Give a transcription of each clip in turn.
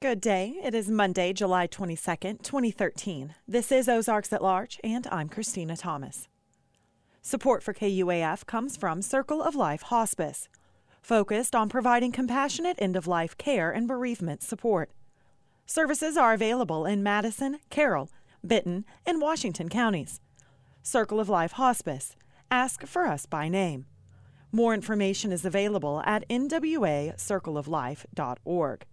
Good day. It is Monday, July 22nd, 2013. This is Ozarks at Large, and I'm Christina Thomas. Support for KUAF comes from Circle of Life Hospice, focused on providing compassionate end-of-life care and bereavement support. Services are available in Madison, Carroll, Benton, and Washington counties. Circle of Life Hospice. Ask for us by name. More information is available at nwacircleoflife.org.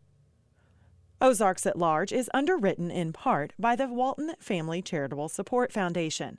Ozarks at Large is underwritten in part by the Walton Family Charitable Support Foundation.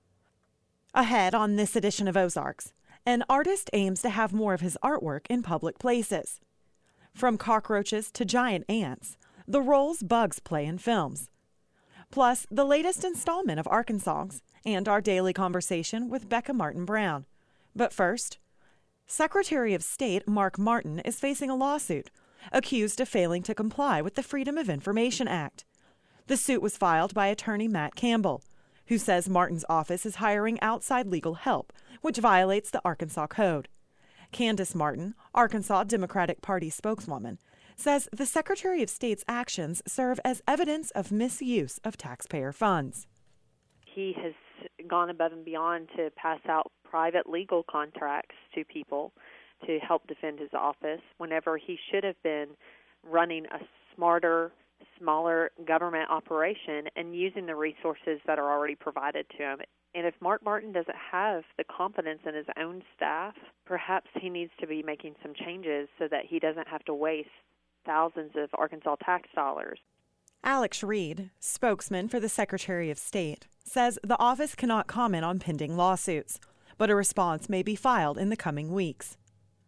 Ahead on this edition of Ozarks, an artist aims to have more of his artwork in public places. From cockroaches to giant ants, the roles bugs play in films. Plus, the latest installment of Arkansas and our daily conversation with Becca Martin Brown. But first, Secretary of State Mark Martin is facing a lawsuit accused of failing to comply with the Freedom of Information Act. The suit was filed by attorney Matt Campbell, who says Martin's office is hiring outside legal help, which violates the Arkansas Code. Candace Martin, Arkansas Democratic Party spokeswoman, says the Secretary of State's actions serve as evidence of misuse of taxpayer funds. He has gone above and beyond to pass out private legal contracts to people to help defend his office whenever he should have been running a smarter, smaller government operation and using the resources that are already provided to him. And if Mark Martin doesn't have the confidence in his own staff, perhaps he needs to be making some changes so that he doesn't have to waste thousands of Arkansas tax dollars. Alex Reed, spokesman for the Secretary of State, says the office cannot comment on pending lawsuits, but a response may be filed in the coming weeks.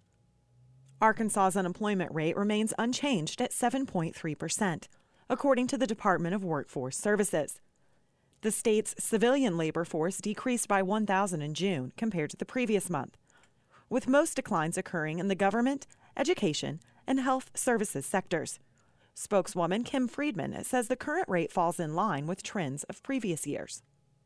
Arkansas's unemployment rate remains unchanged at 7.3%, according to the Department of Workforce Services. The state's civilian labor force decreased by 1,000 in June compared to the previous month, with most declines occurring in the government, education, and health services sectors. Spokeswoman Kim Friedman says the current rate falls in line with trends of previous years.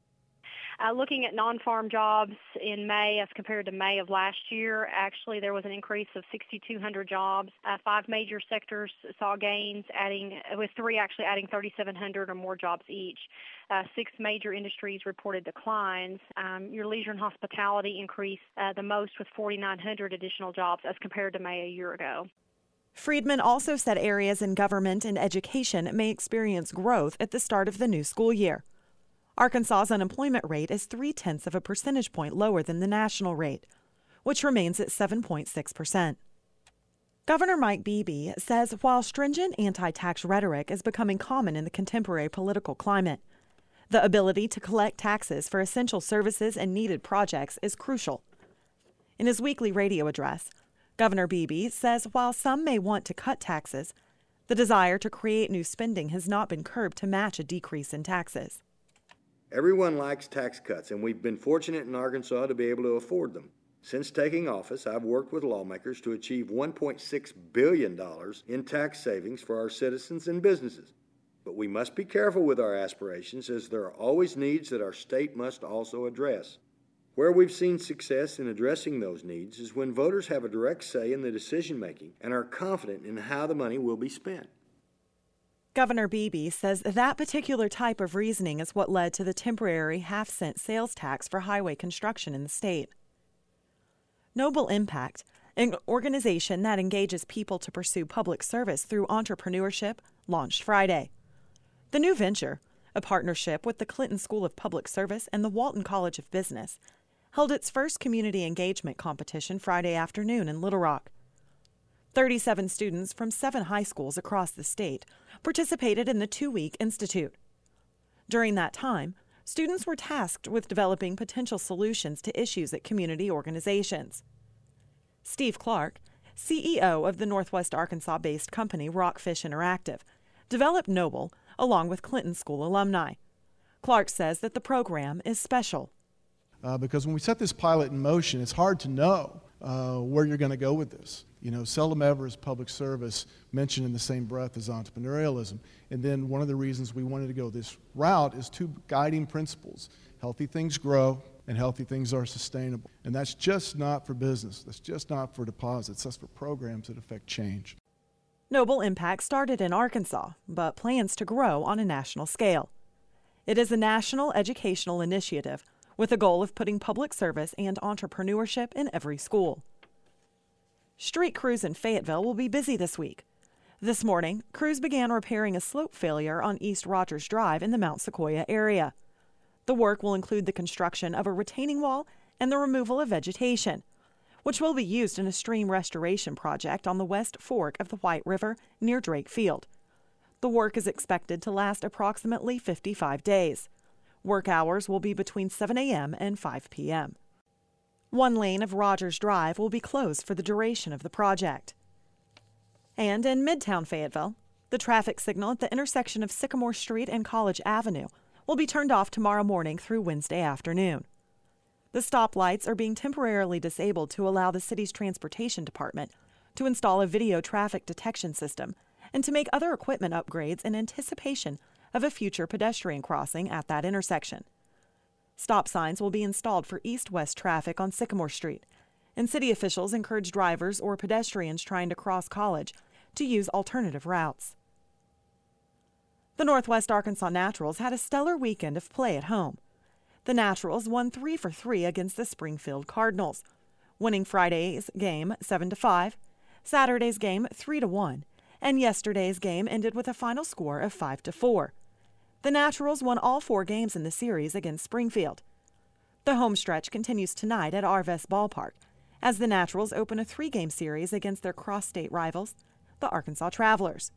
Looking at non-farm jobs in May as compared to May of last year, actually there was an increase of 6,200 jobs. 5 major sectors saw gains, with 3 actually adding 3,700 or more jobs each. 6 major industries reported declines. Your leisure and hospitality increased the most with 4,900 additional jobs as compared to May a year ago. Friedman also said areas in government and education may experience growth at the start of the new school year. Arkansas's unemployment rate is 0.3 percentage points lower than the national rate, which remains at 7.6%. Governor Mike Beebe says while stringent anti-tax rhetoric is becoming common in the contemporary political climate, the ability to collect taxes for essential services and needed projects is crucial. In his weekly radio address, Governor Beebe says while some may want to cut taxes, the desire to create new spending has not been curbed to match a decrease in taxes. Everyone likes tax cuts, and we've been fortunate in Arkansas to be able to afford them. Since taking office, I've worked with lawmakers to achieve $1.6 billion in tax savings for our citizens and businesses. But we must be careful with our aspirations, as there are always needs that our state must also address. Where we've seen success in addressing those needs is when voters have a direct say in the decision-making and are confident in how the money will be spent. Governor Beebe says that particular type of reasoning is what led to the temporary half-cent sales tax for highway construction in the state. Noble Impact, an organization that engages people to pursue public service through entrepreneurship, launched Friday. The new venture, a partnership with the Clinton School of Public Service and the Walton College of Business, held its first community engagement competition Friday afternoon in Little Rock. 37 students from 7 high schools across the state participated in the 2-week institute. During that time, students were tasked with developing potential solutions to issues at community organizations. Steve Clark, CEO of the Northwest Arkansas-based company Rockfish Interactive, developed Noble along with Clinton School alumni. Clark says that the program is special. Because when we set this pilot in motion, it's hard to know where you're going to go with this. Seldom ever is public service mentioned in the same breath as entrepreneurialism. And then one of the reasons we wanted to go this route is 2 guiding principles. Healthy things grow and healthy things are sustainable. And that's just not for business. That's just not for deposits. That's for programs that affect change. Noble Impact started in Arkansas, but plans to grow on a national scale. It is a national educational initiative with a goal of putting public service and entrepreneurship in every school. Street crews in Fayetteville will be busy this week. This morning, crews began repairing a slope failure on East Rogers Drive in the Mount Sequoia area. The work will include the construction of a retaining wall and the removal of vegetation, which will be used in a stream restoration project on the West Fork of the White River near Drake Field. The work is expected to last approximately 55 days. Work hours will be between 7 a.m. and 5 p.m. One lane of Rogers Drive will be closed for the duration of the project. And in Midtown Fayetteville, the traffic signal at the intersection of Sycamore Street and College Avenue will be turned off tomorrow morning through Wednesday afternoon. The stoplights are being temporarily disabled to allow the city's transportation department to install a video traffic detection system and to make other equipment upgrades in anticipation of a future pedestrian crossing at that intersection. Stop signs will be installed for east-west traffic on Sycamore Street, and city officials encourage drivers or pedestrians trying to cross College to use alternative routes. The Northwest Arkansas Naturals had a stellar weekend of play at home. The Naturals won 3 for 3 against the Springfield Cardinals, winning Friday's game 7-5, Saturday's game 3-1, and yesterday's game ended with a final score of 5-4. The Naturals won all 4 games in the series against Springfield. The home stretch continues tonight at Arvest Ballpark as the Naturals open a 3-game series against their cross-state rivals, the Arkansas Travelers.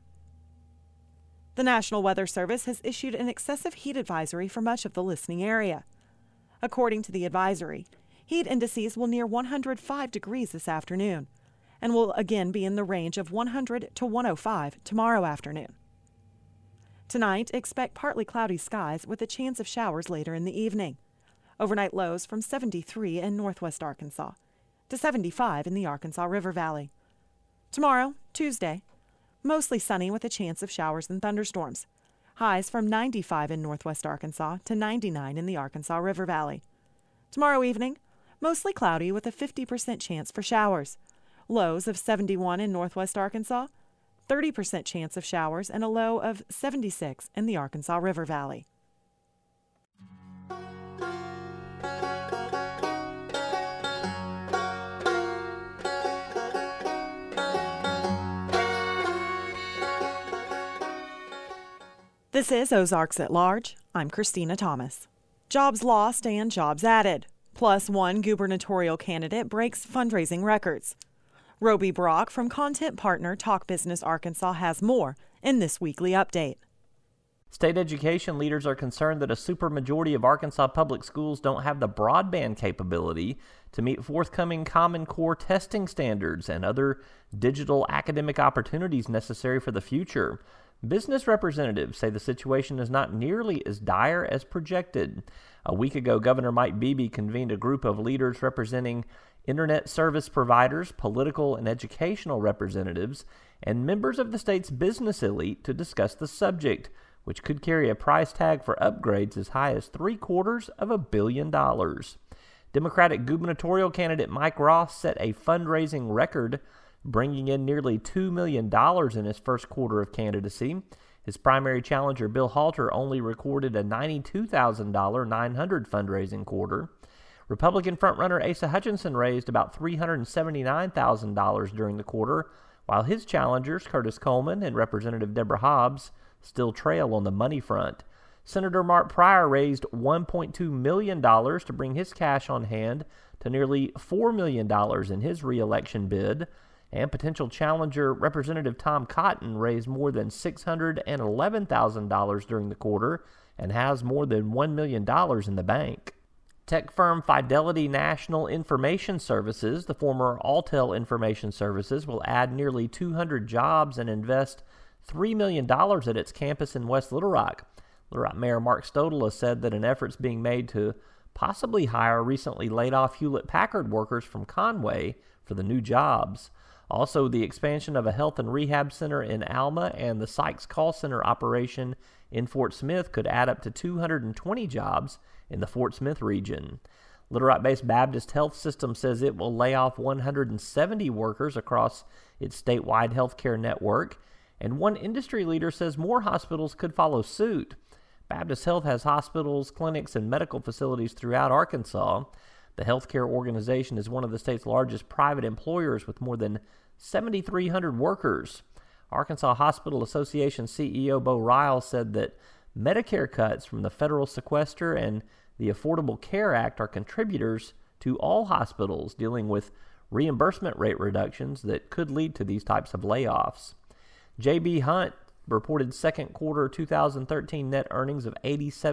The National Weather Service has issued an excessive heat advisory for much of the listening area. According to the advisory, heat indices will near 105 degrees this afternoon and will again be in the range of 100 to 105 tomorrow afternoon. Tonight, expect partly cloudy skies with a chance of showers later in the evening. Overnight lows from 73 in northwest Arkansas to 75 in the Arkansas River Valley. Tomorrow, Tuesday, mostly sunny with a chance of showers and thunderstorms. Highs from 95 in northwest Arkansas to 99 in the Arkansas River Valley. Tomorrow evening, mostly cloudy with a 50% chance for showers. Lows of 71 in northwest Arkansas, 30% chance of showers, and a low of 76 in the Arkansas River Valley. This is Ozarks at Large. I'm Christina Thomas. Jobs lost and jobs added. Plus, one gubernatorial candidate breaks fundraising records. Roby Brock from content partner Talk Business Arkansas has more in this weekly update. State education leaders are concerned that a supermajority of Arkansas public schools don't have the broadband capability to meet forthcoming Common Core testing standards and other digital academic opportunities necessary for the future. Business representatives say the situation is not nearly as dire as projected. A week ago, Governor Mike Beebe convened a group of leaders representing internet service providers, political and educational representatives, and members of the state's business elite to discuss the subject, which could carry a price tag for upgrades as high as $750 million. Democratic gubernatorial candidate Mike Ross set a fundraising record, bringing in nearly $2 million in his first quarter of candidacy. His primary challenger, Bill Halter, only recorded a $92,900 fundraising quarter. Republican frontrunner Asa Hutchinson raised about $379,000 during the quarter, while his challengers, Curtis Coleman and Representative Deborah Hobbs, still trail on the money front. Senator Mark Pryor raised $1.2 million to bring his cash on hand to nearly $4 million in his re-election bid, and potential challenger Representative Tom Cotton raised more than $611,000 during the quarter and has more than $1 million in the bank. Tech firm Fidelity National Information Services, the former Alltel Information Services, will add nearly 200 jobs and invest $3 million at its campus in West Little Rock. Little Rock Mayor Mark Stodola said that an effort's being made to possibly hire recently laid-off Hewlett-Packard workers from Conway for the new jobs. Also, the expansion of a health and rehab center in Alma and the Sykes Call Center operation in Fort Smith could add up to 220 jobs in the Fort Smith region. Little Rock-based Baptist Health System says it will lay off 170 workers across its statewide healthcare network, and one industry leader says more hospitals could follow suit. Baptist Health has hospitals, clinics, and medical facilities throughout Arkansas. The healthcare organization is one of the state's largest private employers with more than 7,300 workers. Arkansas Hospital Association CEO Bo Ryle said that Medicare cuts from the federal sequester and the Affordable Care Act are contributors to all hospitals dealing with reimbursement rate reductions that could lead to these types of layoffs. J.B. Hunt reported second quarter 2013 net earnings of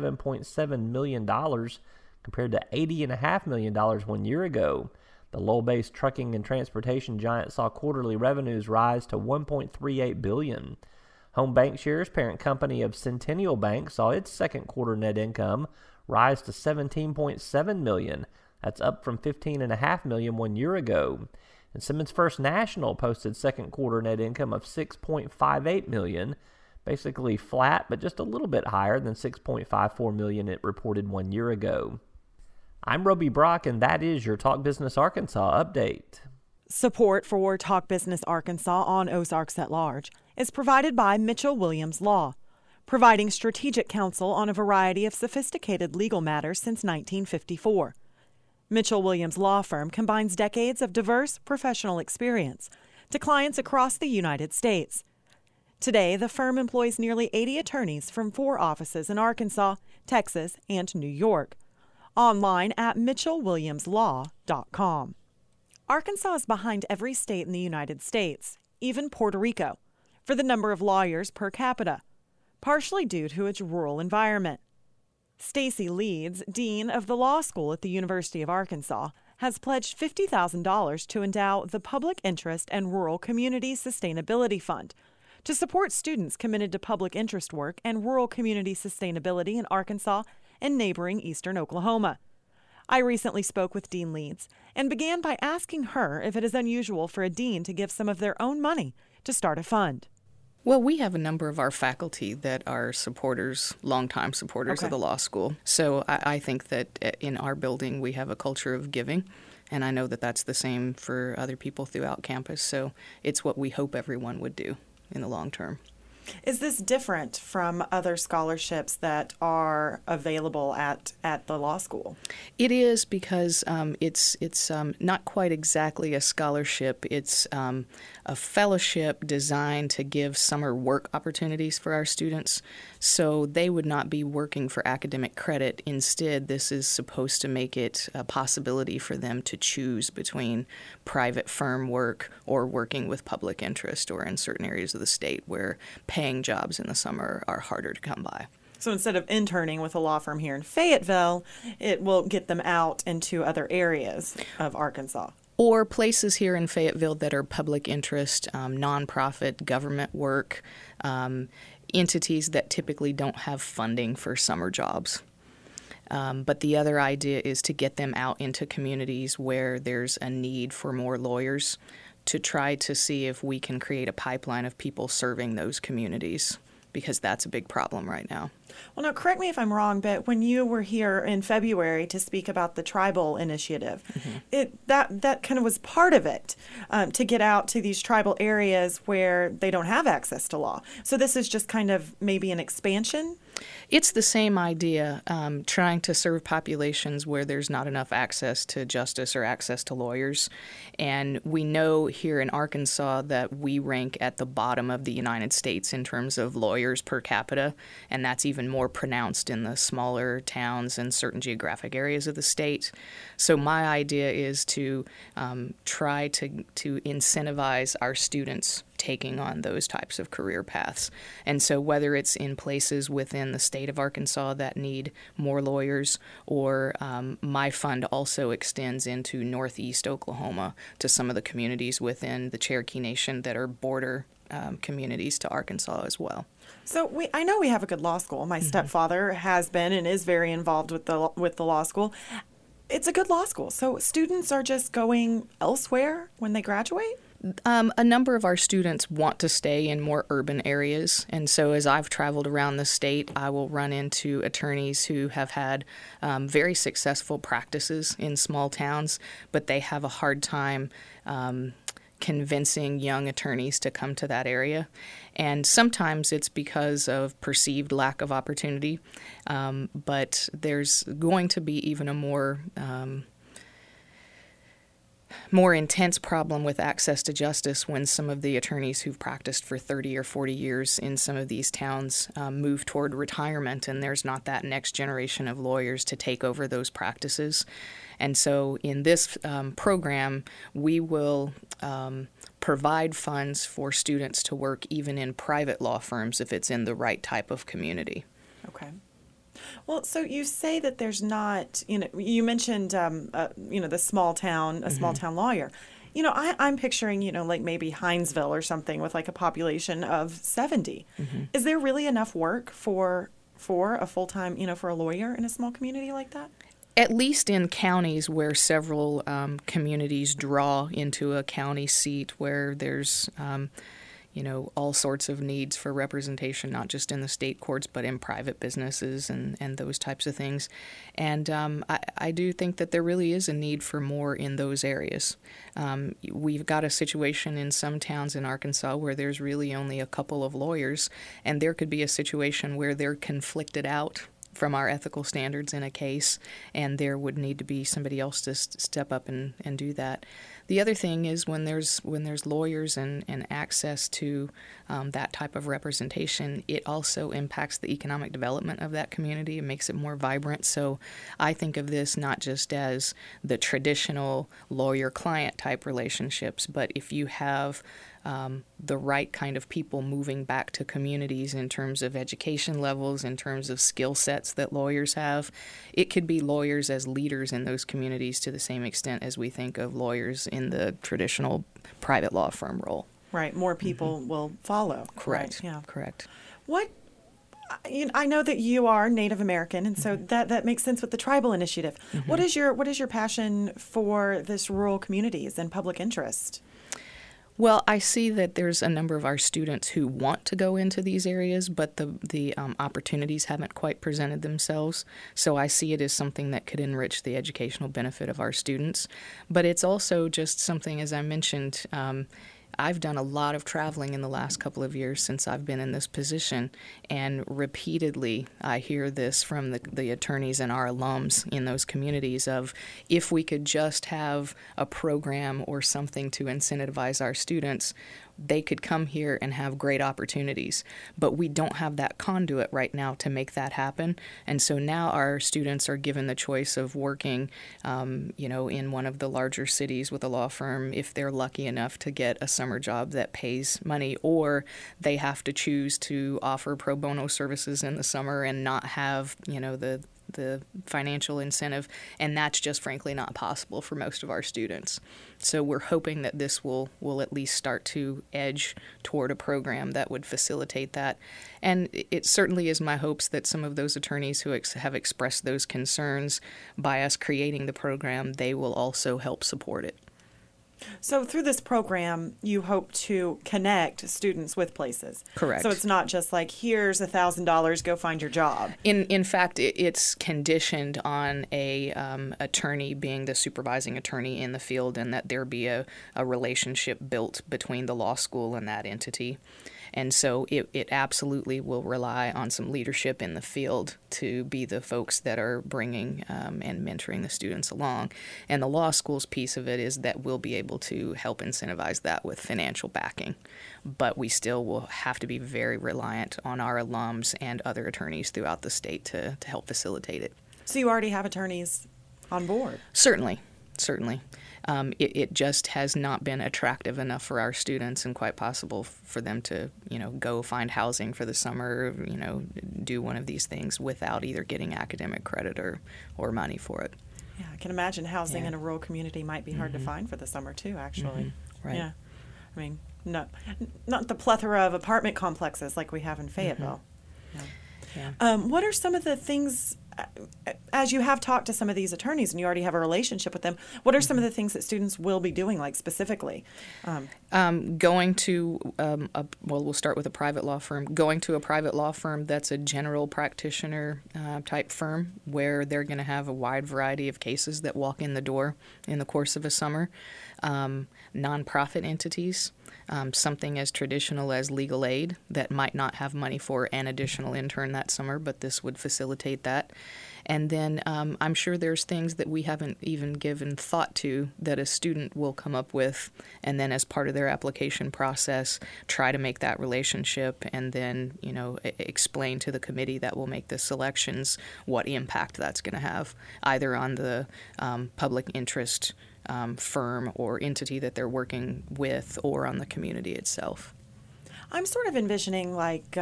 $87.7 million compared to $80.5 million 1 year ago. The Lowell-based trucking and transportation giant saw quarterly revenues rise to $1.38 billion. Home Bancshares, parent company of Centennial Bank, saw its second quarter net income rise to $17.7 million. That's up from $15.5 million 1 year ago. And Simmons First National posted second quarter net income of $6.58 million, basically flat, but just a little bit higher than $6.54 million it reported 1 year ago. I'm Roby Brock, and that is your Talk Business Arkansas update. Support for Talk Business Arkansas on Ozarks at Large is provided by Mitchell Williams Law, providing strategic counsel on a variety of sophisticated legal matters since 1954. Mitchell Williams Law Firm combines decades of diverse professional experience to clients across the United States. Today, the firm employs nearly 80 attorneys from 4 offices in Arkansas, Texas, and New York. Online at mitchellwilliamslaw.com. Arkansas is behind every state in the United States, even Puerto Rico, for the number of lawyers per capita, partially due to its rural environment. Stacy Leeds, dean of the law school at the University of Arkansas, has pledged $50,000 to endow the Public Interest and Rural Community Sustainability Fund to support students committed to public interest work and rural community sustainability in Arkansas and neighboring eastern Oklahoma. I recently spoke with Dean Leeds and began by asking her if it is unusual for a dean to give some of their own money to start a fund. Well, we have a number of our faculty that are supporters, longtime supporters of the law school. So I think that in our building we have a culture of giving, and I know that that's the same for other people throughout campus. So it's what we hope everyone would do in the long term. Is this different from other scholarships that are available at the law school? It is, because it's not quite exactly a scholarship. It's a fellowship designed to give summer work opportunities for our students. So they would not be working for academic credit. Instead, this is supposed to make it a possibility for them to choose between private firm work or working with public interest, or in certain areas of the state where paying jobs in the summer are harder to come by. So instead of interning with a law firm here in Fayetteville, it will get them out into other areas of Arkansas. Or places here in Fayetteville that are public interest, nonprofit, government work, entities that typically don't have funding for summer jobs. But the other idea is to get them out into communities where there's a need for more lawyers, to try to see if we can create a pipeline of people serving those communities, because that's a big problem right now. Well, now, correct me if I'm wrong, but when you were here in February to speak about the tribal initiative, that kind of was part of it, to get out to these tribal areas where they don't have access to law. So this is just kind of maybe an expansion? It's the same idea, trying to serve populations where there's not enough access to justice or access to lawyers. And we know here in Arkansas that we rank at the bottom of the United States in terms of lawyers per capita, and that's even more pronounced in the smaller towns and certain geographic areas of the state. So my idea is to try to incentivize our students taking on those types of career paths. And so whether it's in places within the state of Arkansas that need more lawyers, or my fund also extends into northeast Oklahoma to some of the communities within the Cherokee Nation that are border communities to Arkansas as well. So I know we have a good law school. My stepfather has been and is very involved with the law school. It's a good law school. So students are just going elsewhere when they graduate? A number of our students want to stay in more urban areas, and so as I've traveled around the state, I will run into attorneys who have had very successful practices in small towns, but they have a hard time convincing young attorneys to come to that area. And sometimes it's because of perceived lack of opportunity, but there's going to be even a more intense problem with access to justice when some of the attorneys who've practiced for 30 or 40 years in some of these towns move toward retirement, and there's not that next generation of lawyers to take over those practices. And so in this program, we will provide funds for students to work even in private law firms if it's in the right type of community. Okay. Well, so you say that there's not, you mentioned, the small town, small town lawyer. I'm picturing, like maybe Hinesville or something with like a population of 70. Is there really enough work for a full-time, for a lawyer in a small community like that? At least in counties where several communities draw into a county seat where there's all sorts of needs for representation, not just in the state courts, but in private businesses and those types of things. And I do think that there really is a need for more in those areas. We've got a situation in some towns in Arkansas where there's really only a couple of lawyers, and there could be a situation where they're conflicted out from our ethical standards in a case, and there would need to be somebody else to step up and do that. The other thing is when there's lawyers and access to that type of representation, it also impacts the economic development of that community. It makes it more vibrant. So I think of this not just as the traditional lawyer-client type relationships, but if you have the right kind of people moving back to communities in terms of education levels, in terms of skill sets that lawyers have. It could be lawyers as leaders in those communities to the same extent as we think of lawyers in the traditional private law firm role. Right. More people will follow. Correct. Right. Yeah. Correct. I know that you are Native American, and so that makes sense with the tribal initiative. What is your passion for this rural communities and public interest? Well, I see that there's a number of our students who want to go into these areas, but the opportunities haven't quite presented themselves. So I see it as something that could enrich the educational benefit of our students. But it's also just something, as I mentioned, I've done a lot of traveling in the last couple of years since I've been in this position, and repeatedly I hear this from the attorneys and our alums in those communities of if we could just have a program or something to incentivize our students, they could come here and have great opportunities. But we don't have that conduit right now to make that happen. And so now our students are given the choice of working, in one of the larger cities with a law firm if they're lucky enough to get a summer job that pays money, or they have to choose to offer pro bono services in the summer and not have, the financial incentive, and that's just frankly not possible for most of our students. So we're hoping that this will at least start to edge toward a program that would facilitate that. And it certainly is my hopes that some of those attorneys who have expressed those concerns, by us creating the program, they will also help support it. So through this program, you hope to connect students with places. Correct. So it's not just like, here's $1,000, go find your job. In fact, it's conditioned on a attorney being the supervising attorney in the field, and that there be a relationship built between the law school and that entity. And so it absolutely will rely on some leadership in the field to be the folks that are bringing and mentoring the students along. And the law school's piece of it is that we'll be able to help incentivize that with financial backing. But we still will have to be very reliant on our alums and other attorneys throughout the state to help facilitate it. So you already have attorneys on board? Certainly. It just has not been attractive enough for our students, and quite possible for them to, go find housing for the summer, do one of these things without either getting academic credit or money for it. Yeah, I can imagine housing in a rural community might be hard to find for the summer too, actually. Right. Yeah. I mean, not the plethora of apartment complexes like we have in Fayetteville. Yeah. What are some of the things as you have talked to some of these attorneys and you already have a relationship with them, what are some of the things that students will be doing, like specifically? Going to, we'll start with a private law firm. Going to a private law firm that's a general practitioner type firm where they're going to have a wide variety of cases that walk in the door in the course of a summer. Nonprofit entities, something as traditional as legal aid that might not have money for an additional intern that summer, but this would facilitate that. And then I'm sure there's things that we haven't even given thought to that a student will come up with, and then as part of their application process, try to make that relationship, and then explain to the committee that will make the selections what impact that's going to have, either on the public interest firm or entity that they're working with, or on the community itself. I'm sort of envisioning like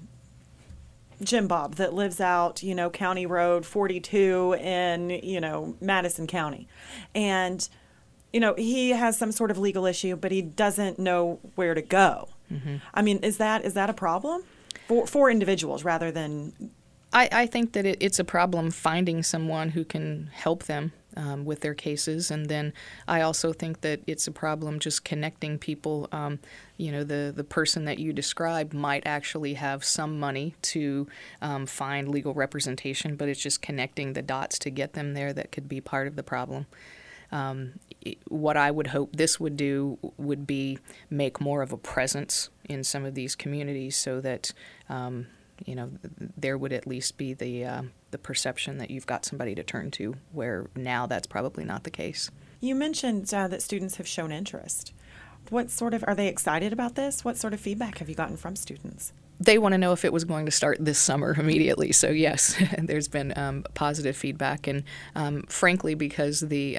Jim Bob that lives out, County Road 42 in, Madison County. And, he has some sort of legal issue, but he doesn't know where to go. Mm-hmm. I mean, is that a problem for individuals rather than... I think that it's a problem finding someone who can help them with their cases, and then I also think that it's a problem just connecting people. The person that you described might actually have some money to find legal representation, but it's just connecting the dots to get them there that could be part of the problem. What I would hope this would do would be make more of a presence in some of these communities so that there would at least be the perception that you've got somebody to turn to, where now that's probably not the case. You mentioned that students have shown interest. Are they excited about this? What sort of feedback have you gotten from students? They want to know if it was going to start this summer immediately. So yes, there's been positive feedback, and frankly, because the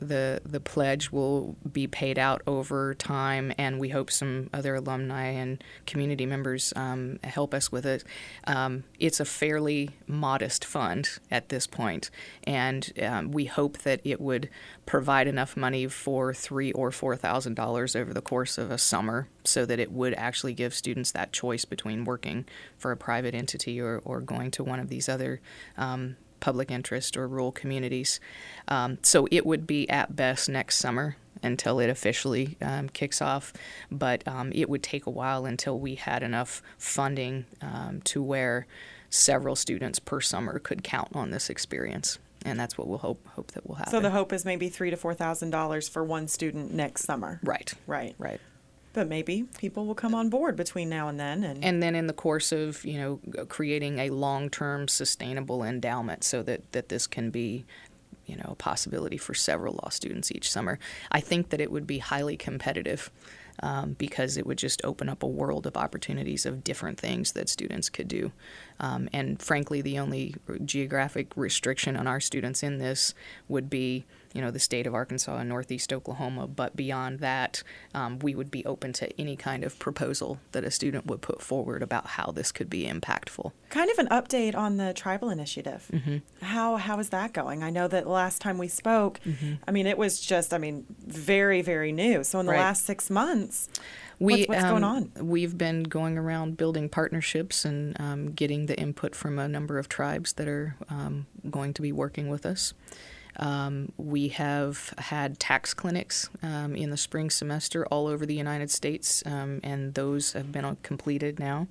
pledge will be paid out over time, and we hope some other alumni and community members help us with it. It's a fairly modest fund at this point, and we hope that it would provide enough money for $3,000 or $4,000 over the course of a summer, so that it would actually give students that choice between working for a private entity or going to one of these other public interest or rural communities. So it would be at best next summer until it officially kicks off, but it would take a while until we had enough funding to where several students per summer could count on this experience. And that's what we'll hope that will happen. So the hope is maybe $3,000 to $4,000 for one student next summer. Right. But maybe people will come on board between now and then. And then in the course of, creating a long-term sustainable endowment so that this can be, a possibility for several law students each summer. I think that it would be highly competitive because it would just open up a world of opportunities of different things that students could do. And frankly, the only geographic restriction on our students in this would be, the state of Arkansas and Northeast Oklahoma. But beyond that, we would be open to any kind of proposal that a student would put forward about how this could be impactful. Kind of an update on the tribal initiative. Mm-hmm. How is that going? I know that last time we spoke, mm-hmm. It was just, very, very new. So in the last 6 months, what's going on? We've been going around building partnerships and getting the input from a number of tribes that are going to be working with us. We have had tax clinics in the spring semester all over the United States, and those have been completed now.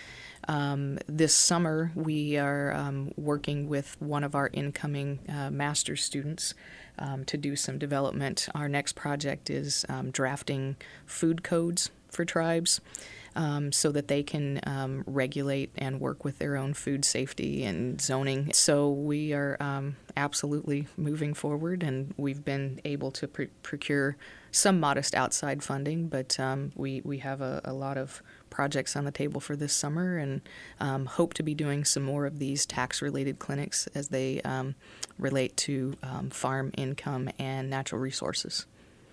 This summer, we are working with one of our incoming master's students to do some development. Our next project is drafting food codes for tribes so that they can regulate and work with their own food safety and zoning. So we are absolutely moving forward, and we've been able to procure some modest outside funding, but we have a lot of projects on the table for this summer, and hope to be doing some more of these tax-related clinics as they relate to farm income and natural resources.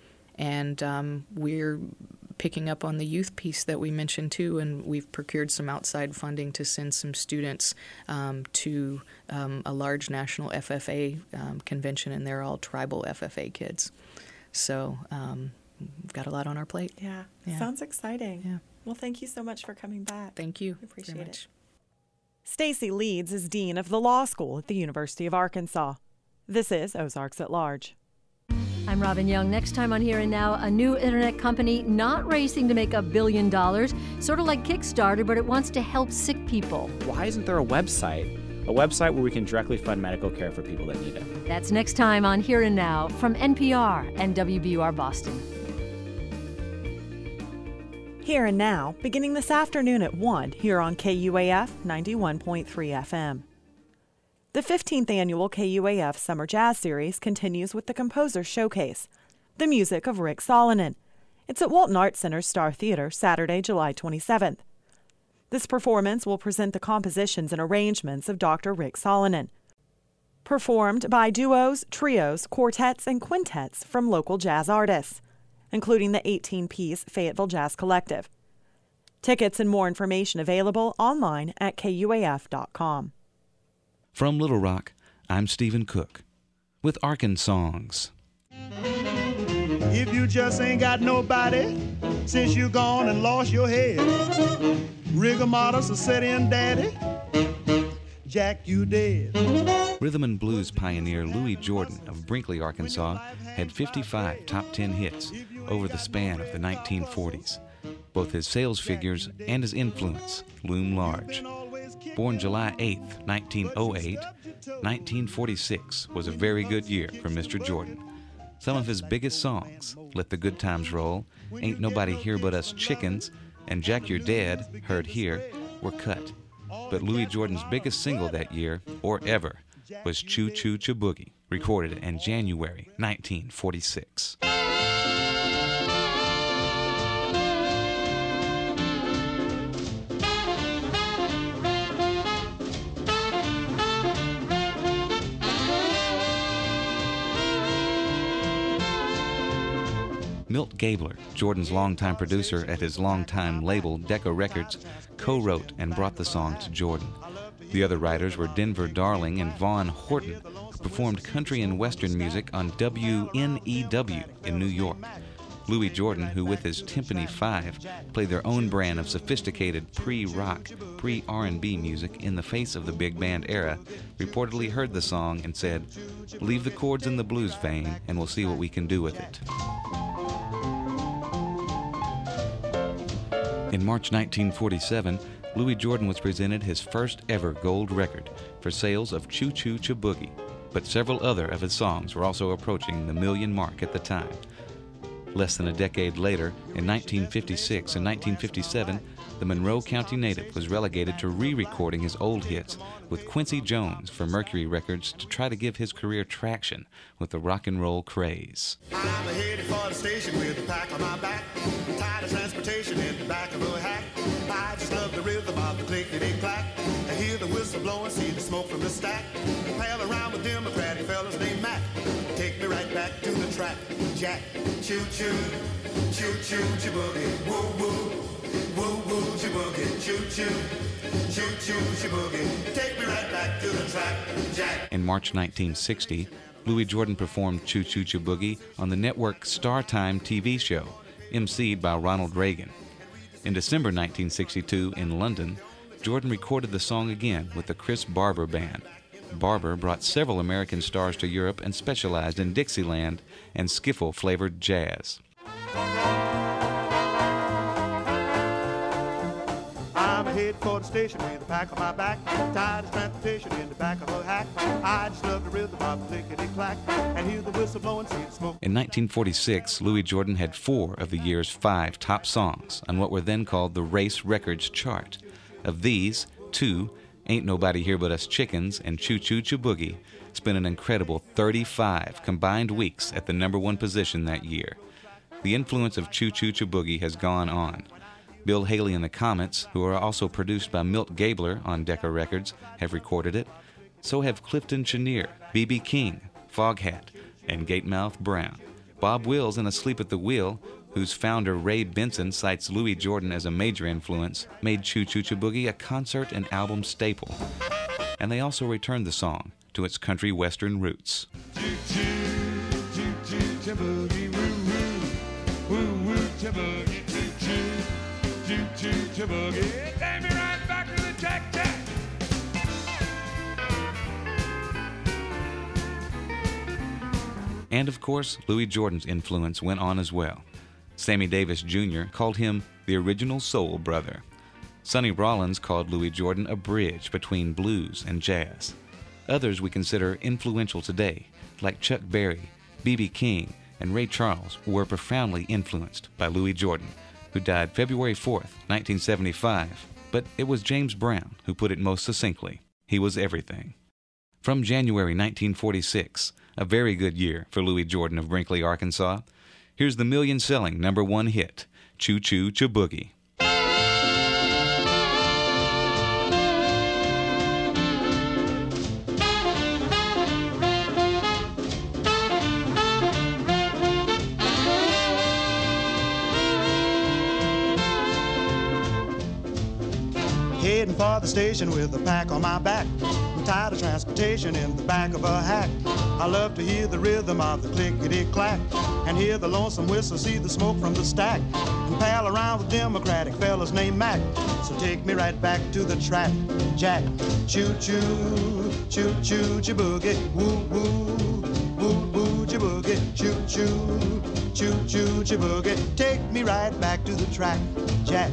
And we're picking up on the youth piece that we mentioned too, and we've procured some outside funding to send some students to a large national FFA convention, and they're all tribal FFA kids. So we've got a lot on our plate. Yeah. Sounds exciting. Yeah. Well, thank you so much for coming back. Thank you. Appreciate it. Stacy Leeds is Dean of the Law School at the University of Arkansas. This is Ozarks at Large. I'm Robin Young. Next time on Here and Now, a new internet company not racing to make $1 billion, sort of like Kickstarter, but it wants to help sick people. Why isn't there a website where we can directly fund medical care for people that need it? That's next time on Here and Now from NPR and WBUR Boston. Here and Now, beginning this afternoon at 1 here on KUAF 91.3 FM. The 15th annual KUAF Summer Jazz Series continues with the Composer's Showcase, the music of Rick Solonen. It's at Walton Arts Center's Star Theater, Saturday, July 27th. This performance will present the compositions and arrangements of Dr. Rick Solonen, performed by duos, trios, quartets, and quintets from local jazz artists, including the 18-piece Fayetteville Jazz Collective. Tickets and more information available online at KUAF.com. From Little Rock, I'm Stephen Cook with Arkansongs. If you just ain't got nobody since you gone and lost your head, rigor mortis will set in, daddy. Jack, you dead. Rhythm and blues pioneer Louis Jordan of Brinkley, Arkansas, had 55 top 10 hits over the span of the 1940s. Both his sales figures and his influence loom large. Born July 8, 1908, 1946 was a very good year for Mr. Jordan. Some of his biggest songs, Let the Good Times Roll, Ain't Nobody Here But Us Chickens, and Jack You're Dead, heard here, were cut. But Louis Jordan's biggest single that year, or ever, was Choo Choo Chiboogie, recorded in January 1946. Milt Gabler, Jordan's longtime producer at his longtime label Decca Records, co-wrote and brought the song to Jordan. The other writers were Denver Darling and Vaughn Horton, who performed country and western music on WNEW in New York. Louis Jordan, who with his Timpani 5 played their own brand of sophisticated pre-rock, pre-R&B music in the face of the big band era, reportedly heard the song and said, "Leave the chords in the blues vein and we'll see what we can do with it." In March 1947, Louis Jordan was presented his first ever gold record for sales of Choo Choo Chiboogie, but several other of his songs were also approaching the million mark at the time. Less than a decade later, in 1956 and 1957, the Monroe County native was relegated to re-recording his old hits with Quincy Jones for Mercury Records to try to give his career traction with the rock and roll craze. I'm headed for the station with a pack on my back, tired of transportation in the back of a hack. I just love the rhythm of the clickety-clack. I hear the whistle blowing, see the smoke from the stack. Pal around with Democratic fellas named Mac. Take me right back to the track. Jack, choo-choo, choo-choo, chiboogie, woo-woo. Woo-woo, chiboogie, choo-choo, choo-choo, chiboogie. Take me right back to the track, Jack. In March 1960, Louis Jordan performed Choo Choo Chiboogie on the network Startime TV show, emceed by Ronald Reagan. In December 1962, in London, Jordan recorded the song again with the Chris Barber Band. Barber brought several American stars to Europe and specialized in Dixieland and skiffle-flavored jazz. I'm headed for the station with a pack on my back, tired of transportation in the back of a hack. I just love the rhythm of the clickety-clack and hear the whistle blowing, see the smoke. In 1946, Louis Jordan had 4 of the year's 5 top songs on what were then called the Race Records chart. Of these, 2, Ain't Nobody Here But Us Chickens and Choo Choo Chiboogie, spent an incredible 35 combined weeks at the #1 position that year. The influence of Choo Choo Chiboogie has gone on. Bill Haley and the Comets, who are also produced by Milt Gabler on Decca Records, have recorded it. So have Clifton Chenier, B.B. King, Foghat, and Gatemouth Brown. Bob Wills and Asleep at the Wheel, whose founder Ray Benson cites Louis Jordan as a major influence, made Choo Choo Chiboogie a concert and album staple. And they also returned the song to its country western roots. Choo choo, choo choo, chiboogie, woo woo, woo woo, chiboogie, choo choo, choo choo, chiboogie. Take me right back to the track, Jack. And of course, Louis Jordan's influence went on as well. Sammy Davis Jr. called him the original soul brother. Sonny Rollins called Louis Jordan a bridge between blues and jazz. Others we consider influential today, like Chuck Berry, B.B. King, and Ray Charles, were profoundly influenced by Louis Jordan, who died February 4th, 1975. But it was James Brown who put it most succinctly. He was everything. From January 1946, a very good year for Louis Jordan of Brinkley, Arkansas, here's the million-selling #1 hit, Choo Choo Chiboogie. Heading for the station with a pack on my back. I'm tired of transportation in the back of a hack. I love to hear the rhythm of the clickety-clack and hear the lonesome whistle, see the smoke from the stack, and pal around with Democratic fellas named Mac. So take me right back to the track, Jack. Choo-choo, choo-choo, chiboogie, woo-woo, woo-woo, chiboogie, choo-choo, choo-choo, chiboogie. Take me right back to the track, Jack.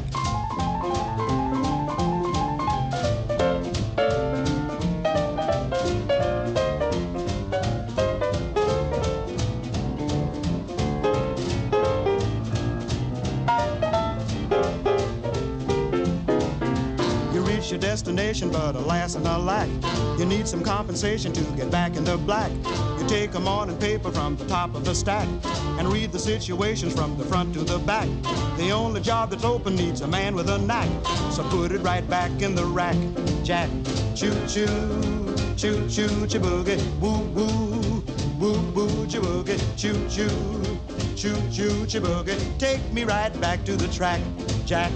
Your destination, but alas and alack, you need some compensation to get back in the black. You take a morning paper from the top of the stack and read the situations from the front to the back. The only job that's open needs a man with a knack, so put it right back in the rack, Jack. Choo-choo, choo-choo, chiboogie, woo-woo, woo-woo, chiboogie, choo-choo, choo-choo, chiboogie. Take me right back to the track, Jack.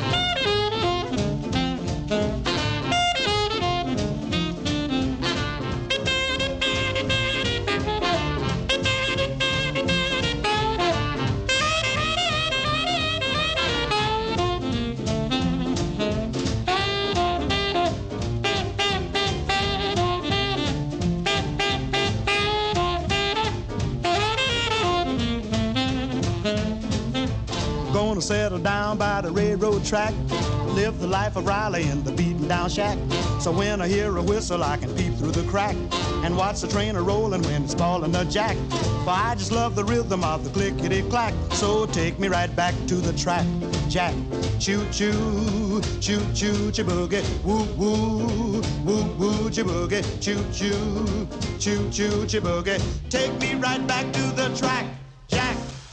Gonna settle down by the railroad track, live the life of Riley in the beaten down shack. So when I hear a whistle I can peep through the crack and watch the train a-rolling when it's falling a jack. For I just love the rhythm of the clickety-clack, so take me right back to the track, Jack. Choo-choo, choo-choo, chiboogie, woo-woo, woo-woo, chiboogie, choo-choo, choo-choo, chiboogie. Take me right back to the track, Jack.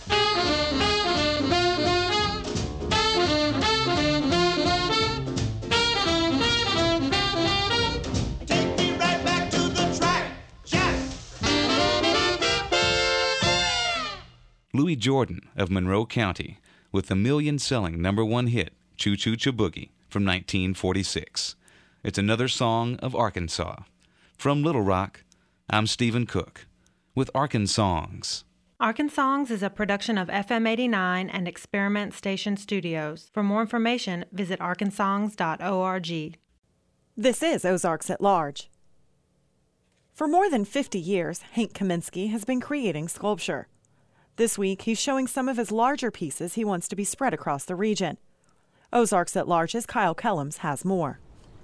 Louis Jordan of Monroe County with the million-selling #1 hit, Choo Choo Chiboogie, from 1946. It's another song of Arkansas. From Little Rock, I'm Stephen Cook with Arkansongs. Arkansongs is a production of FM 89 and Experiment Station Studios. For more information, visit arkansongs.org. This is Ozarks at Large. For more than 50 years, Hank Kaminsky has been creating sculpture. This week, he's showing some of his larger pieces he wants to be spread across the region. Ozarks at Large's Kyle Kellums has more.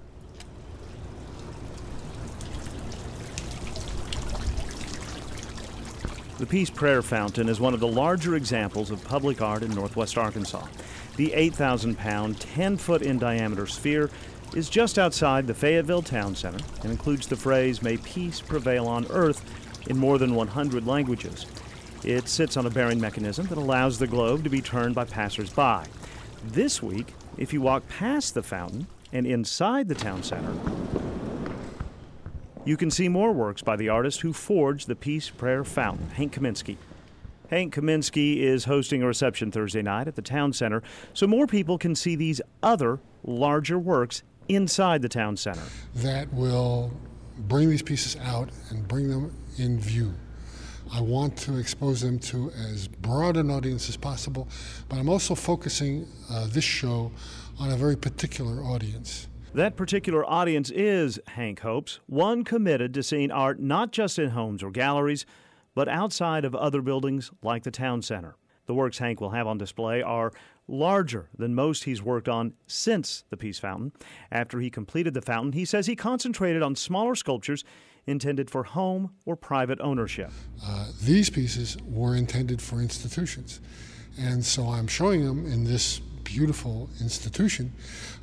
The Peace Prayer Fountain is one of the larger examples of public art in northwest Arkansas. The 8,000-pound, 10-foot in diameter sphere is just outside the Fayetteville Town Center and includes the phrase, "May peace prevail on earth," in more than 100 languages. It sits on a bearing mechanism that allows the globe to be turned by passers-by. This week, if you walk past the fountain and inside the town center, you can see more works by the artist who forged the Peace Prayer Fountain, Hank Kaminsky. Hank Kaminsky is hosting a reception Thursday night at the town center so more people can see these other larger works inside the town center. That will bring these pieces out and bring them in view. I want to expose them to as broad an audience as possible, but I'm also focusing this show on a very particular audience. That particular audience is, Hank hopes, one committed to seeing art not just in homes or galleries, but outside of other buildings like the town center. The works Hank will have on display are larger than most he's worked on since the Peace Fountain. After he completed the fountain, he says he concentrated on smaller sculptures intended for home or private ownership. These pieces were intended for institutions, and so I'm showing them in this beautiful institution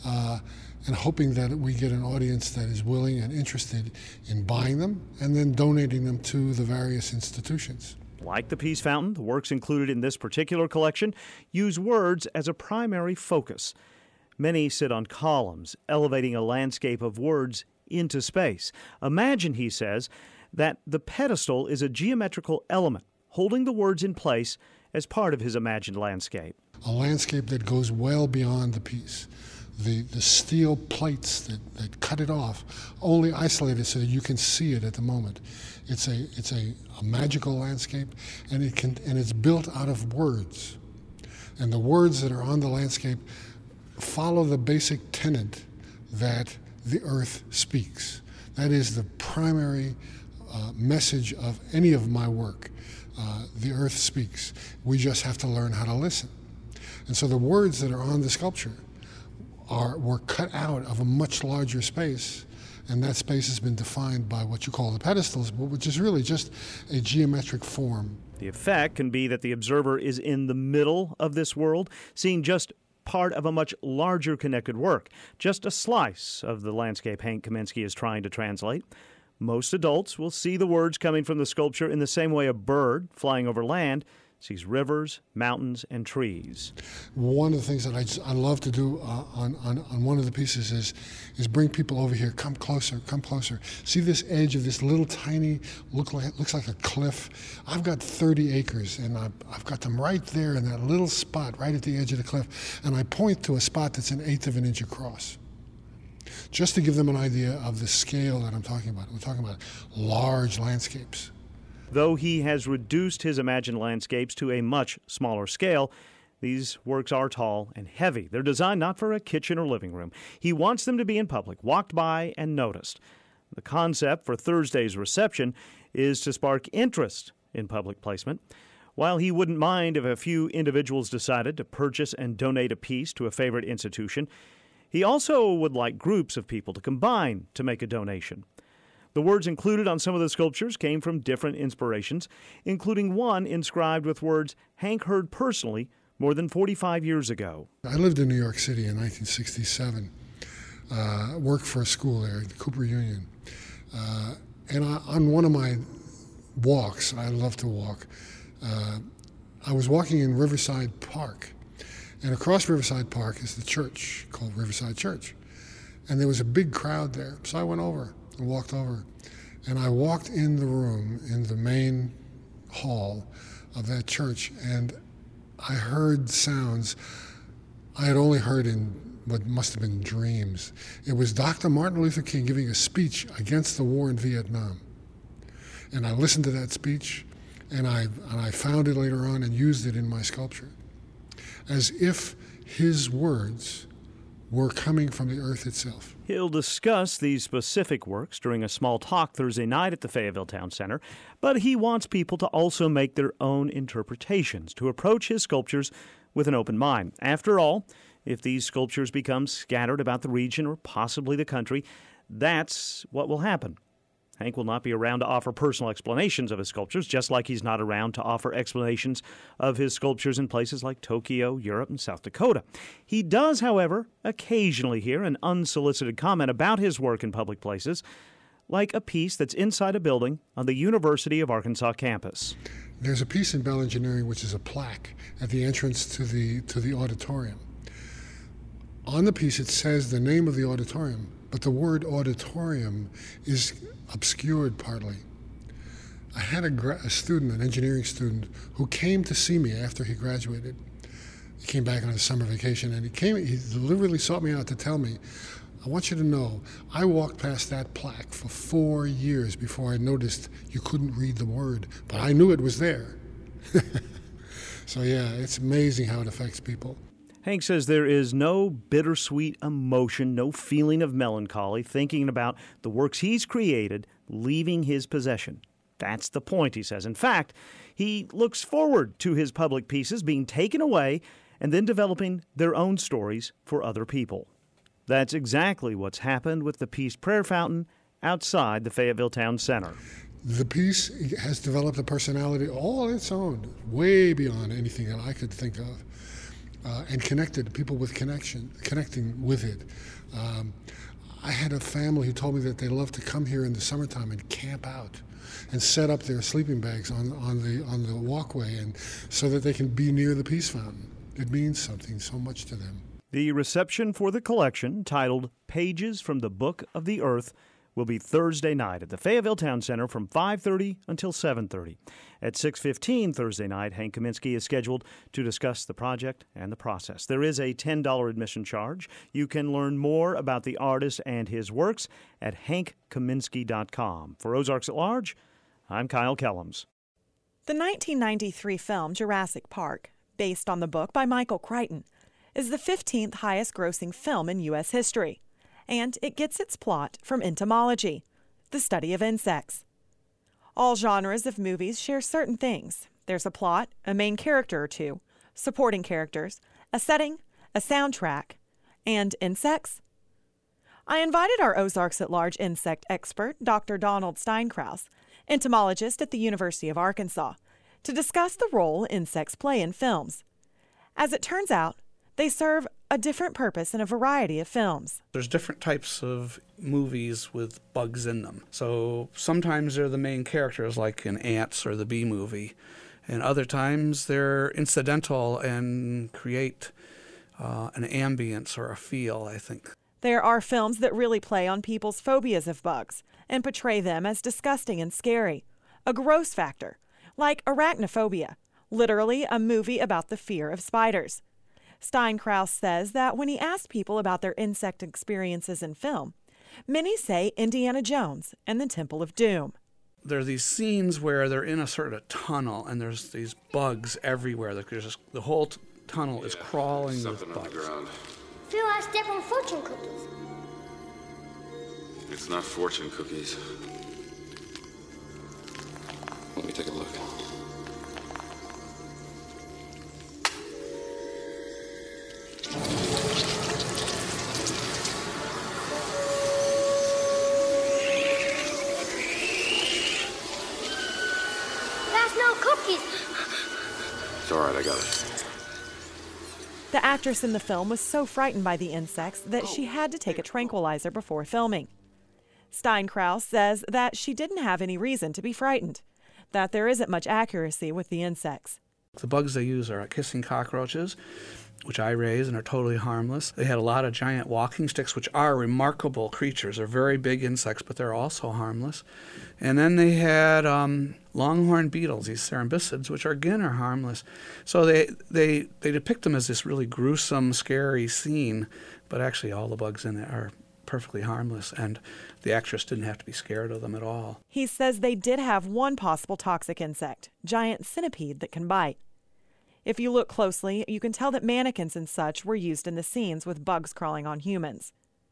and hoping that we get an audience that is willing and interested in buying them and then donating them to the various institutions. Like the Peace Fountain, the works included in this particular collection use words as a primary focus. Many sit on columns, elevating a landscape of words into space. Imagine, he says, that the pedestal is a geometrical element holding the words in place as part of his imagined landscape. A landscape that goes well beyond the piece. The steel plates that cut it off only isolate it so that you can see it at the moment. It's a magical landscape, and it's built out of words. And the words that are on the landscape follow the basic tenet that the earth speaks. That is the primary message of any of my work. The earth speaks. We just have to learn how to listen. And so the words that are on the sculpture were cut out of a much larger space, and that space has been defined by what you call the pedestals, which is really just a geometric form. The effect can be that the observer is in the middle of this world, seeing just part of a much larger connected work, just a slice of the landscape Hank Kaminsky is trying to translate. Most adults will see the words coming from the sculpture in the same way a bird flying over land sees rivers, mountains, and trees. One of the things that I love to do on one of the pieces is bring people over here. Come closer, come closer. See this edge of this little tiny, looks like a cliff. I've got 30 acres, and I've got them right there in that little spot right at the edge of the cliff, and I point to a spot that's 1/8 of an inch across, just to give them an idea of the scale that I'm talking about. We're talking about large landscapes. Though he has reduced his imagined landscapes to a much smaller scale, these works are tall and heavy. They're designed not for a kitchen or living room. He wants them to be in public, walked by and noticed. The concept for Thursday's reception is to spark interest in public placement. While he wouldn't mind if a few individuals decided to purchase and donate a piece to a favorite institution, he also would like groups of people to combine to make a donation. The words included on some of the sculptures came from different inspirations, including one inscribed with words Hank heard personally more than 45 years ago. I lived in New York City in 1967, worked for a school there, the Cooper Union. And on one of my walks, I love to walk, I was walking in Riverside Park. And across Riverside Park is the church called Riverside Church. And there was a big crowd there, so I went over. I walked over, and I walked in the room, in the main hall of that church, and I heard sounds I had only heard in what must have been dreams. It was Dr. Martin Luther King giving a speech against the war in Vietnam. And I listened to that speech, and I found it later on and used it in my sculpture, as if his words were coming from the earth itself. He'll discuss these specific works during a small talk Thursday night at the Fayetteville Town Center, but he wants people to also make their own interpretations, to approach his sculptures with an open mind. After all, if these sculptures become scattered about the region or possibly the country, that's what will happen. Hank will not be around to offer personal explanations of his sculptures, just like he's not around to offer explanations of his sculptures in places like Tokyo, Europe, and South Dakota. He does, however, occasionally hear an unsolicited comment about his work in public places, like a piece that's inside a building on the University of Arkansas campus. There's a piece in Bell Engineering which is a plaque at the entrance to the auditorium. On the piece it says the name of the auditorium, but the word auditorium is obscured partly. I had a student, an engineering student, who came to see me after he graduated. He came back on a summer vacation, and he deliberately sought me out to tell me, I want you to know, I walked past that plaque for 4 years before I noticed you couldn't read the word, but I knew it was there. So yeah, it's amazing how it affects people. Hank says there is no bittersweet emotion, no feeling of melancholy thinking about the works he's created leaving his possession. That's the point, he says. In fact, he looks forward to his public pieces being taken away and then developing their own stories for other people. That's exactly what's happened with the Peace Prayer Fountain outside the Fayetteville Town Center. The piece has developed a personality all its own, way beyond anything that I could think of, and connected people with connecting with it. I had a family who told me that they love to come here in the summertime and camp out and set up their sleeping bags on the walkway, and so that they can be near the Peace Fountain. It means something so much to them. The reception for the collection, titled Pages from the Book of the Earth, will be Thursday night at the Fayetteville Town Center from 5:30 until 7:30. At 6:15 Thursday night, Hank Kaminsky is scheduled to discuss the project and the process. There is a $10 admission charge. You can learn more about the artist and his works at hankkaminsky.com. For Ozarks at Large, I'm Kyle Kellums. The 1993 film Jurassic Park, based on the book by Michael Crichton, is the 15th highest-grossing film in U.S. history, and it gets its plot from entomology, the study of insects. All genres of movies share certain things. There's a plot, a main character or two, supporting characters, a setting, a soundtrack, and insects. I invited our Ozarks at Large insect expert, Dr. Donald Steinkraus, entomologist at the University of Arkansas, to discuss the role insects play in films. As it turns out, they serve a different purpose in a variety of films. There's different types of movies with bugs in them. So sometimes they're the main characters, like in Ants or the Bee Movie, and other times they're incidental and create an ambience or a feel, I think. There are films that really play on people's phobias of bugs and portray them as disgusting and scary, a gross factor, like Arachnophobia, literally a movie about the fear of spiders. Steinkraus says that when he asked people about their insect experiences in film, many say Indiana Jones and the Temple of Doom. There are these scenes where they're in a sort of tunnel and there's these bugs everywhere. There's just, the whole tunnel is crawling with bugs. Feel I step on fortune cookies. It's not fortune cookies. Let me take a look. That's no cookies. It's all right, I got it. The actress in the film was so frightened by the insects that she had to take a tranquilizer before filming. Steinkraus says that she didn't have any reason to be frightened, that there isn't much accuracy with the insects. The bugs they use are kissing cockroaches, which I raise and are totally harmless. They had a lot of giant walking sticks, which are remarkable creatures. They're very big insects, but they're also harmless. And then they had longhorn beetles, these cerambicids, which again are harmless. So they depict them as this really gruesome, scary scene, but actually all the bugs in it are perfectly harmless, and the actress didn't have to be scared of them at all. He says they did have one possible toxic insect, giant centipede that can bite. If you look closely, you can tell that mannequins and such were used in the scenes with bugs crawling on humans.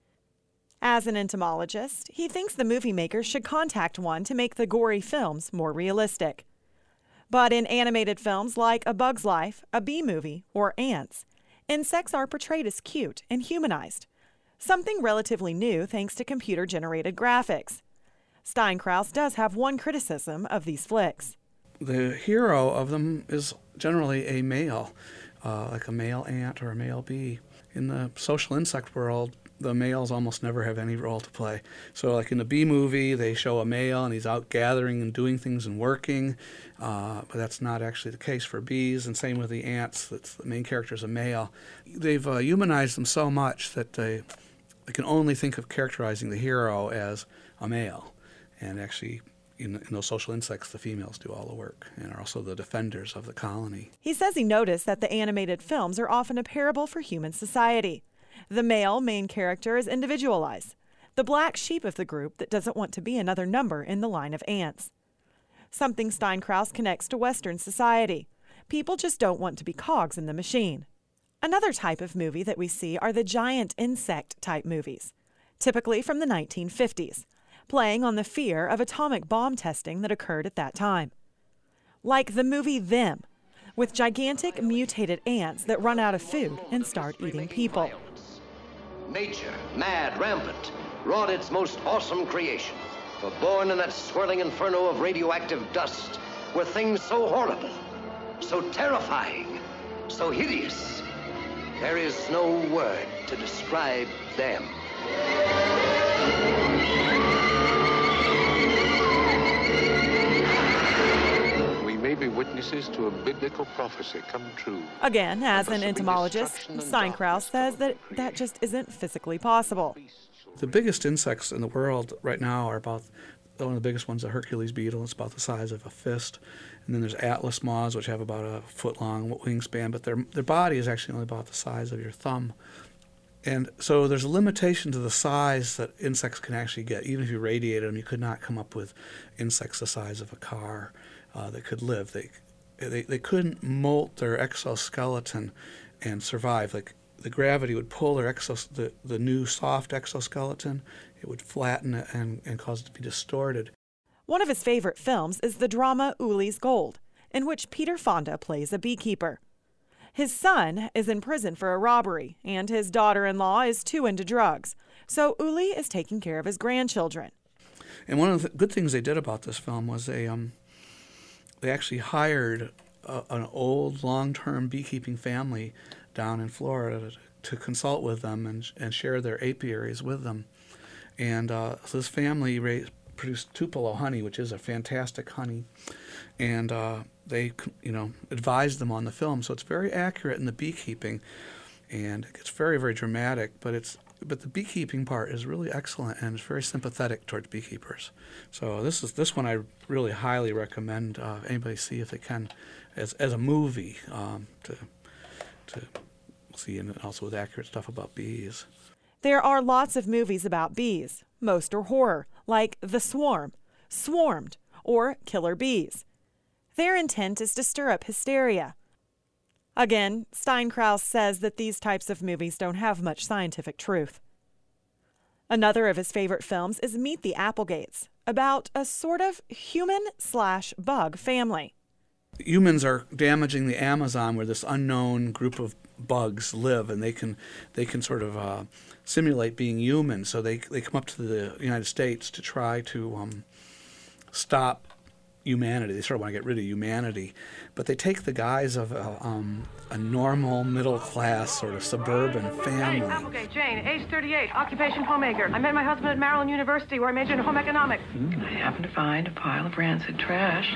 As an entomologist, he thinks the movie makers should contact one to make the gory films more realistic. But in animated films like A Bug's Life, A Bee Movie, or Ants, insects are portrayed as cute and humanized, something relatively new thanks to computer-generated graphics. Steinkraus does have one criticism of these flicks. The hero of them is generally a male, like a male ant or a male bee. In the social insect world, the males almost never have any role to play. So like in the Bee Movie, they show a male and he's out gathering and doing things and working, but that's not actually the case for bees, and same with the ants. The main character is a male. They've humanized them so much that they can only think of characterizing the hero as a male, and actually in those social insects, the females do all the work and are also the defenders of the colony. He says he noticed that the animated films are often a parable for human society. The male main character is individualized, the black sheep of the group that doesn't want to be another number in the line of ants. Something Steinkraus connects to Western society. People just don't want to be cogs in the machine. Another type of movie that we see are the giant insect type movies, typically from the 1950s. playing on the fear of atomic bomb testing that occurred at that time. Like the movie Them, with gigantic mutated ants that run out of food and start eating people. Nature, mad, rampant, wrought its most awesome creation. For born in that swirling inferno of radioactive dust were things so horrible, so terrifying, so hideous. There is no word to describe them. We may be witnesses to a biblical prophecy come true. Again, as an entomologist, Steinkraus says that just isn't physically possible. The biggest insects in the world right now are about, one of the biggest ones, the Hercules beetle. It's about the size of a fist. And then there's atlas moths, which have about a foot-long wingspan, but their body is actually only about the size of your thumb. And so there's a limitation to the size that insects can actually get. Even if you radiated them, you could not come up with insects the size of a car that could live. They couldn't molt their exoskeleton and survive. Like, the gravity would pull their the new soft exoskeleton. It would flatten it and cause it to be distorted. One of his favorite films is the drama Uli's Gold, in which Peter Fonda plays a beekeeper. His son is in prison for a robbery, and his daughter-in-law is too into drugs, so Uli is taking care of his grandchildren. And one of the good things they did about this film was they actually hired an old, long-term beekeeping family down in Florida to consult with them and share their apiaries with them. And so this family produced Tupelo honey, which is a fantastic honey, and they advised them on the film. So it's very accurate in the beekeeping, and it gets very, very dramatic. But the beekeeping part is really excellent, and it's very sympathetic towards beekeepers. So this one I really highly recommend anybody see if they can, as a movie to see, and also with accurate stuff about bees. There are lots of movies about bees. Most are horror, like The Swarm, Swarmed, or Killer Bees. Their intent is to stir up hysteria. Again, Steinkraus says that these types of movies don't have much scientific truth. Another of his favorite films is Meet the Applegates, about a sort of human/bug family. Humans are damaging the Amazon, where this unknown group of bugs live, and they can sort of simulate being human. So they come up to the United States to try to stop humanity. They sort of want to get rid of humanity, but they take the guise of a normal middle-class sort of suburban family. Hey, Applegate, Jane, age 38, occupation homemaker. I met my husband at Maryland University, where I majored in home economics. I happened to find a pile of rancid trash.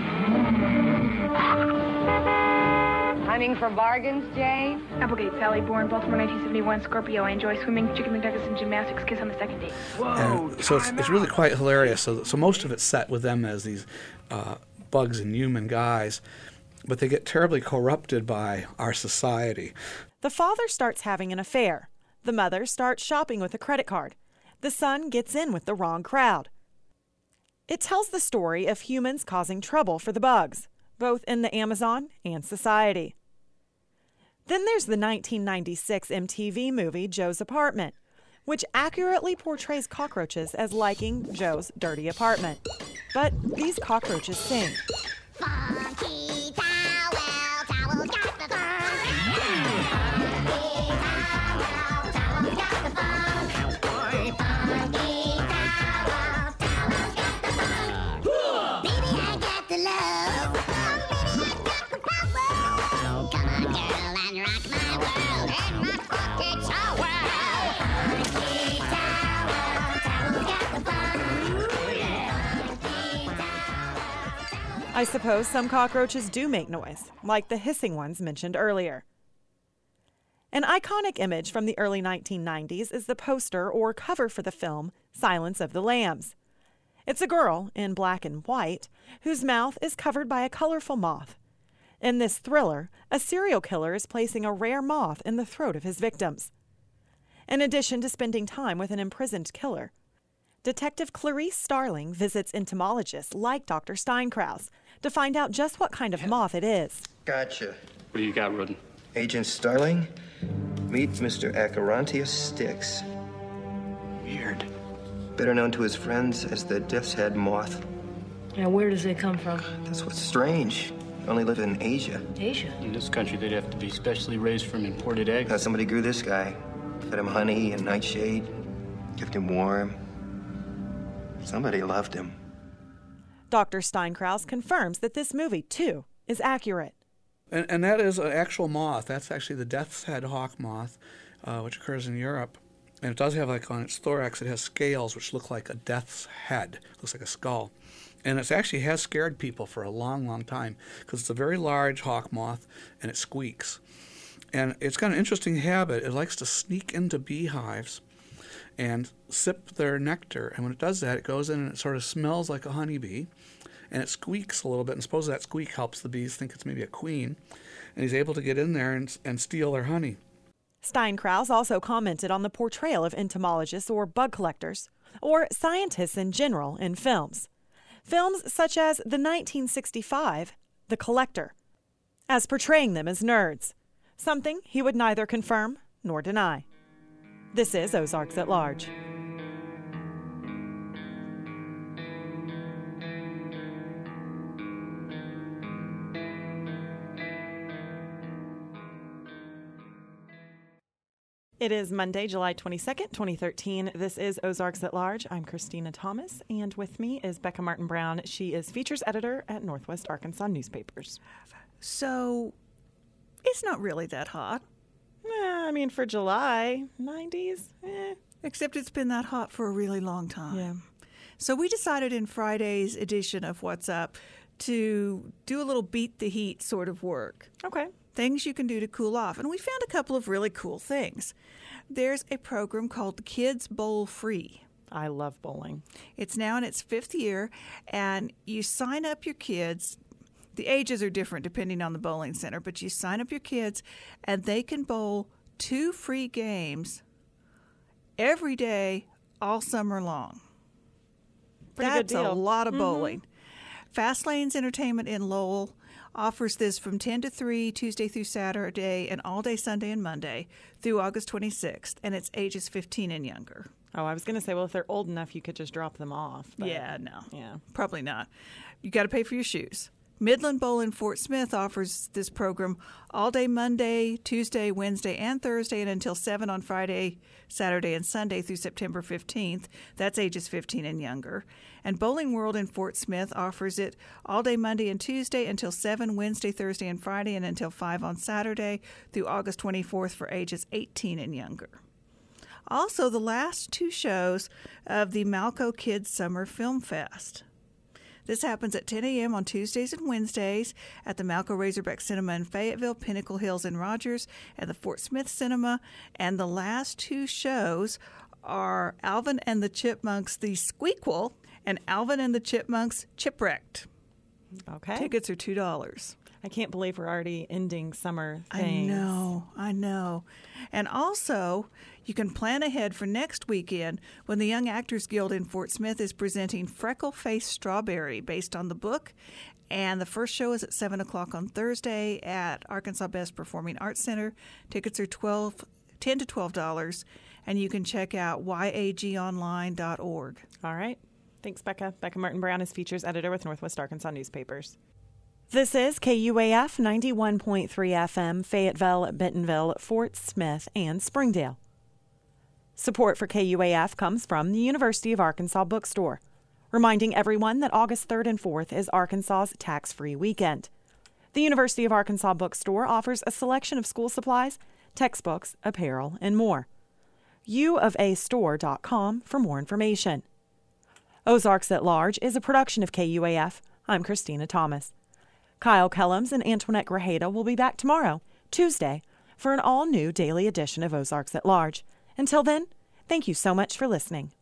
Hunting for bargains, Jane? Applegate, Sally, born Baltimore, 1971, Scorpio. I enjoy swimming, chicken McNuggets, and gymnastics. Kiss on the second date. Whoa, so it's really quite hilarious. So most of it's set with them as these bugs and human guys, but they get terribly corrupted by our society. The father starts having an affair. The mother starts shopping with a credit card. The son gets in with the wrong crowd. It tells the story of humans causing trouble for the bugs, both in the Amazon and society. Then there's the 1996 MTV movie Joe's Apartment, which accurately portrays cockroaches as liking Joe's dirty apartment. But these cockroaches sing. Funky towel, towel's got the fun. Funky towel, towel's got the fun. Funky towel, towel's got the fun. Baby, I got the love. Baby, I got the power. Come on, girl, and rock my world. And my funky towel. Funky towel, towel's got the fun. I suppose some cockroaches do make noise, like the hissing ones mentioned earlier. An iconic image from the early 1990s is the poster or cover for the film Silence of the Lambs. It's a girl, in black and white, whose mouth is covered by a colorful moth. In this thriller, a serial killer is placing a rare moth in the throat of his victims. In addition to spending time with an imprisoned killer, Detective Clarice Starling visits entomologists like Dr. Steinkraus to find out just what kind of moth it is. Gotcha. What do you got, Rodden? Agent Starling, meet Mr. Acherontius Styx. Weird. better known to his friends as the Death's Head moth. Now, where does it come from? That's what's strange. They only live in Asia. Asia? In this country, they'd have to be specially raised from imported eggs. Now, somebody grew this guy, fed him honey and nightshade, kept him warm. Somebody loved him. Dr. Steinkraus confirms that this movie, too, is accurate. And that is an actual moth. That's actually the death's head hawk moth, which occurs in Europe. And it does have, like, on its thorax, it has scales which look like a death's head. It looks like a skull. And it actually has scared people for a long, long time because it's a very large hawk moth and it squeaks. And it's got an interesting habit. It likes to sneak into beehives and sip their nectar. And when it does that, it goes in and it sort of smells like a honeybee. And it squeaks a little bit. And suppose that squeak helps the bees think it's maybe a queen. And he's able to get in there and steal their honey. Steinkraus also commented on the portrayal of entomologists or bug collectors, or scientists in general, in films. Films such as the 1965 The Collector, as portraying them as nerds, something he would neither confirm nor deny. This is Ozarks at Large. It is Monday, July 22nd, 2013. This is Ozarks at Large. I'm Christina Thomas, and with me is Becca Martin Brown. She is features editor at Northwest Arkansas Newspapers. So, it's not really that hot. I mean, for July, 90s, Except it's been that hot for a really long time. Yeah. So we decided in Friday's edition of What's Up to do a little beat the heat sort of work. Okay. Things you can do to cool off. And we found a couple of really cool things. There's a program called Kids Bowl Free. I love bowling. It's now in its 5th year, and you sign up your kids. The ages are different depending on the bowling center, but you sign up your kids, and they can bowl 2 free games every day all summer long. Pretty good That's deal. a lot of bowling. Fast Lanes Entertainment in Lowell offers this from 10 to 3, Tuesday through Saturday, and all day Sunday and Monday through August 26th, and it's ages 15 and younger. Oh, I was going to say, well, if they're old enough, you could just drop them off. But Yeah, no. Yeah. Probably not. You got to pay for your shoes. Midland Bowl in Fort Smith offers this program all day Monday, Tuesday, Wednesday, and Thursday, and until 7 on Friday, Saturday, and Sunday through September 15th. That's ages 15 and younger. And Bowling World in Fort Smith offers it all day Monday and Tuesday until 7, Wednesday, Thursday, and Friday, and until 5 on Saturday through August 24th for ages 18 and younger. Also, the last 2 shows of the Malco Kids Summer Film Fest. This happens at 10 a.m. on Tuesdays and Wednesdays at the Malco Razorback Cinema in Fayetteville, Pinnacle Hills in Rogers, and the Fort Smith Cinema. And the last 2 shows are Alvin and the Chipmunks, The Squeakquel, and Alvin and the Chipmunks, Chipwrecked. Okay. Tickets are $2. I can't believe we're already ending summer things. I know. And also, you can plan ahead for next weekend when the Young Actors Guild in Fort Smith is presenting Freckle Face Strawberry based on the book. And the first show is at 7 o'clock on Thursday at Arkansas Best Performing Arts Center. Tickets are $10 to $12, and you can check out yagonline.org. All right. Thanks, Becca. Becca Martin Brown is features editor with Northwest Arkansas Newspapers. This is KUAF 91.3 FM, Fayetteville, Bentonville, Fort Smith, and Springdale. Support for KUAF comes from the University of Arkansas Bookstore, reminding everyone that August 3rd and 4th is Arkansas's tax-free weekend. The University of Arkansas Bookstore offers a selection of school supplies, textbooks, apparel, and more. uofastore.com for more information. Ozarks at Large is a production of KUAF. I'm Christina Thomas. Kyle Kellums and Antoinette Grajeda will be back tomorrow, Tuesday, for an all-new daily edition of Ozarks at Large. Until then, thank you so much for listening.